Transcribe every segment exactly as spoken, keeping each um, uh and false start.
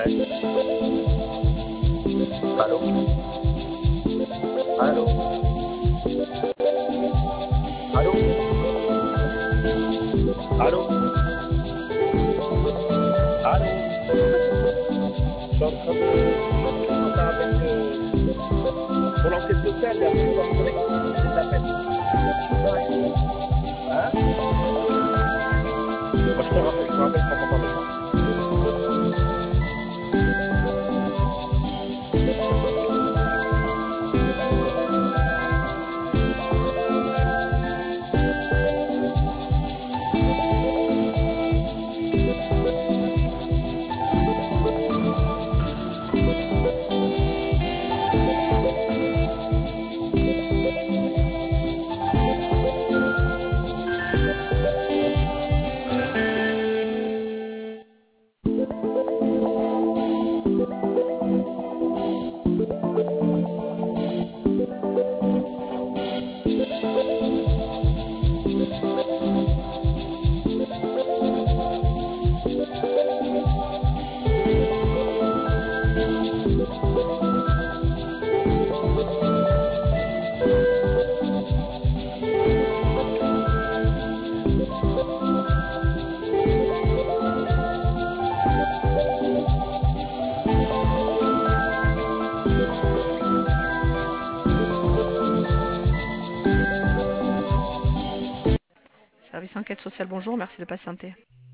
Ouais. Allô? Allô? Allô? Allô? Allô? Je suis en train de discuter comme ça avec euh, pour l'enquête sociale, et après je dois me connecter pour les appels. Hein? Bah, je te rappelle, je te rappelle quand on parle de ça. Service enquête sociale, bonjour, merci de patienter.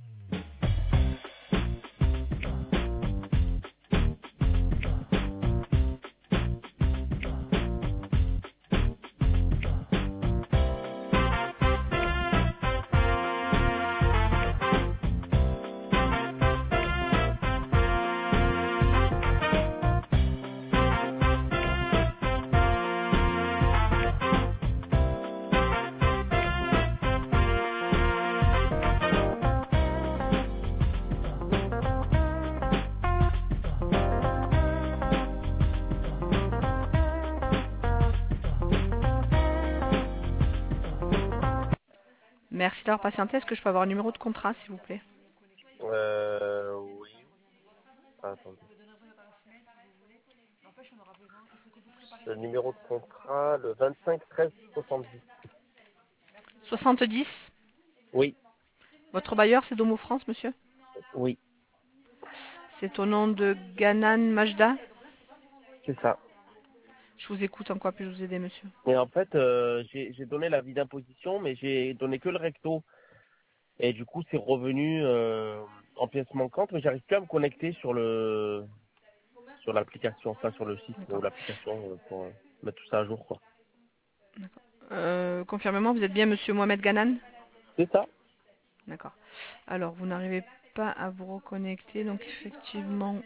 Merci d'avoir patienté. Est-ce que je peux avoir un numéro de contrat, s'il vous plaît? Euh, oui. Ah, attendez. Le numéro de contrat, le vingt-cinq treize soixante-dix. soixante-dix. Oui, Votre bailleur, c'est Domo France, monsieur? oui, C'est au nom de Ganan Majda? c'est ça. Je vous écoute, en quoi puis-je vous aider, monsieur? Et en fait, euh, j'ai j'ai donné l'avis d'imposition, mais j'ai donné que le recto. Et du coup, c'est revenu euh, en pièces manquantes, mais j'arrive plus à me connecter sur le sur l'application, enfin sur le site ou D'accord. l'application euh, pour euh, mettre tout ça à jour, quoi. Euh, confirmez-moi, vous êtes bien monsieur Mohamed Ganan? C'est ça. D'accord. Alors, vous n'arrivez pas à vous reconnecter, donc effectivement,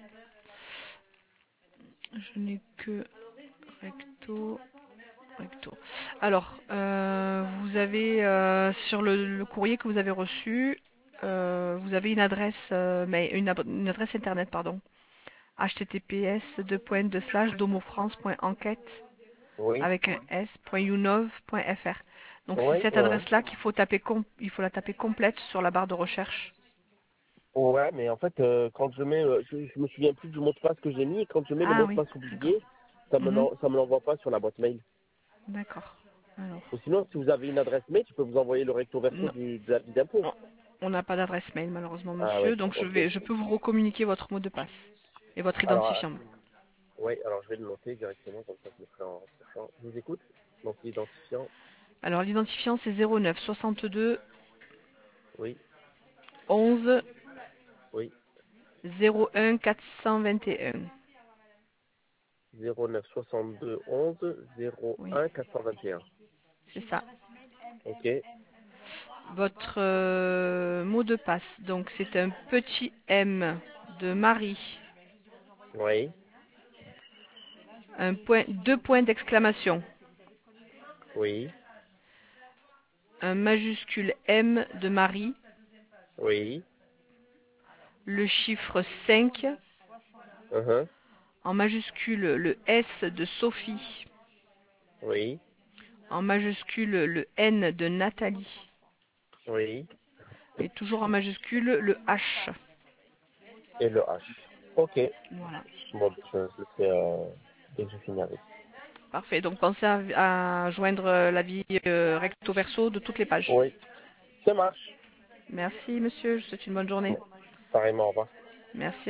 je n'ai que recto, recto. Alors, euh, vous avez, euh, sur le, le courrier que vous avez reçu, euh, vous avez une adresse, euh, mais une, ab- une adresse internet, pardon. h t t p s deux points deux slash domofrance point enquête Oui. avec un s.unov.fr. Donc c'est Oui, cette ouais, ouais. adresse-là qu'il faut taper, com- il faut la taper complète sur la barre de recherche. Ouais, mais en fait, euh, quand je mets, euh, je, je me souviens plus du mot de passe que j'ai mis, et quand je mets le Ah mot de oui, passe d'accord. oublié, ça me Mhm. l'en- ça me l'envoie pas sur la boîte mail. D'accord. Alors, Ou sinon, si vous avez une adresse mail, je peux vous envoyer le recto verso non, du, de l'avis d'impôt. non, on n'a pas d'adresse mail malheureusement, Ah monsieur. ouais, Donc je ok. vais, je peux vous recommuniquer votre mot de passe et votre Alors, euh, identifiant. oui, alors je vais le noter directement, comme ça je le ferai en cherchant. Je vous écoute. Donc l'identifiant, Alors l'identifiant c'est zéro neuf soixante-deux oui, onze oui. zéro un quatre cent vingt et un. zéro neuf soixante-deux onze zéro Oui, un quatre cent vingt et un. c'est ça. Ok, Votre euh, mot de passe, donc c'est un petit M de Marie, oui, un point, deux points d'exclamation, oui, un majuscule M de Marie, oui, le chiffre cinq, uh-huh, en majuscule le S de Sophie, oui, en majuscule le N de Nathalie, oui, et toujours en majuscule le H. et le H. Ok. Voilà. Bon, je, je le fais euh, dès que je finis avec. Parfait. Donc pensez à, à joindre euh, l'avis euh, recto verso de toutes les pages. Oui, ça marche. Merci monsieur, je vous souhaite une bonne journée. Pareillement, au revoir. Merci.